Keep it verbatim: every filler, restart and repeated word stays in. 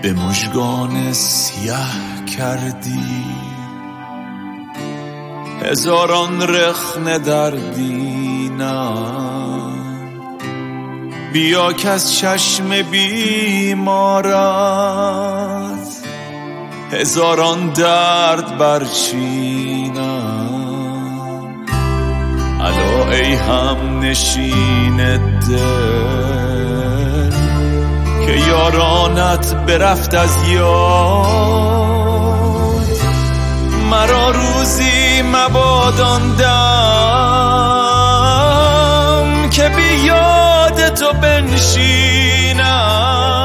به مژگان سیه کردی، هزاران رخنه در دینم. بیا که از چشم بیمارت هزاران درد برچینم. الا ای هم نشین دل که یارانت برفت از یاد، مرا روزی مبادان دم که بی یاد تو بنشینم.